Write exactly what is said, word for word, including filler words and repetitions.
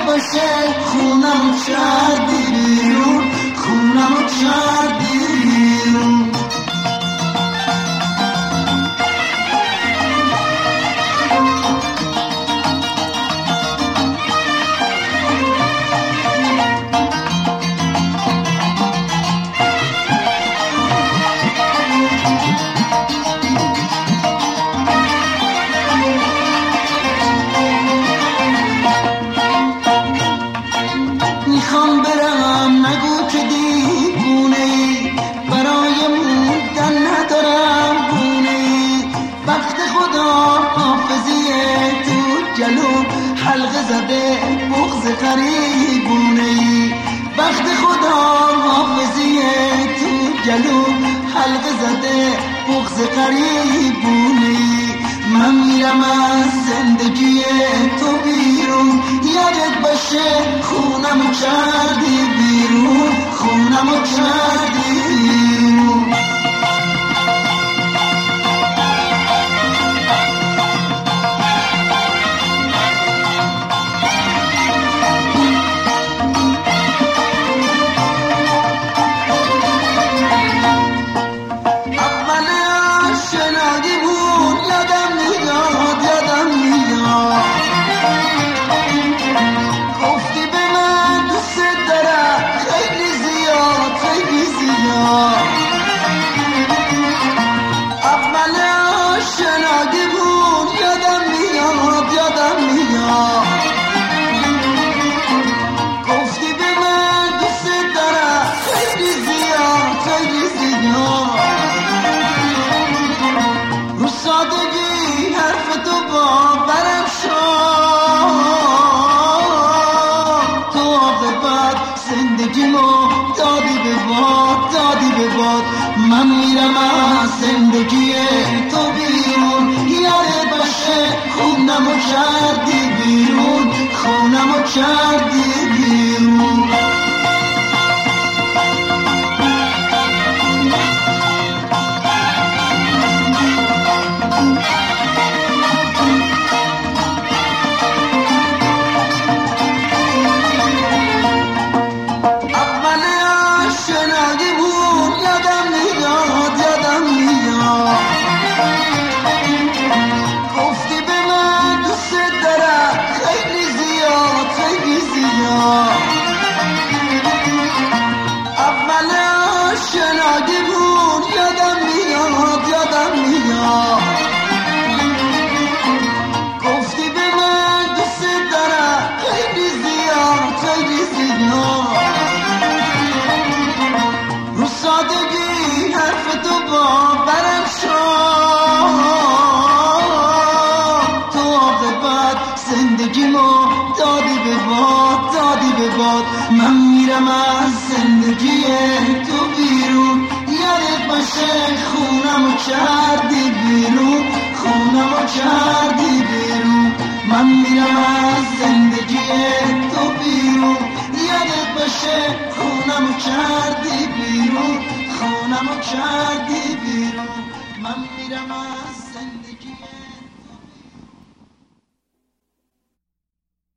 باشه خونمو کردی بیرون، خونمو کردی بیرون. میخوام برم نگو که دیوونه ای، برای موندن ندارم گونه ای. وقت خدا حافظیه تو جلو حلقه زده بغض غریبونه ای. وقت خدا حافظیه تو جلو حلقه زده بغض غریبونه ای. من میرم از زندگی تو بیرون، یادت باشه خونمو کردی بیرون، خونمو کردی بیرون. سادگی حرف تو باورم شد، تو عاقبت زندگیمو دادی به باد، دادی به باد. من میرم از زندگی تو بیرون، یادت باشه خونمو کردی بیرون، خونمو کردی بیرون. سادگی حرف تو باورم شد، تو عاقبت زندگیمو دادی به باد، دادی به باد. من میرم از زندگی تو بیرون، یادت باشه خونمو کردی بیرون، خونمو کردی بیرون. من میرم از زندگی تو بیرون، یادت باشه خونمو کردی بیرون، خونمو کردی بیرون. من میرم از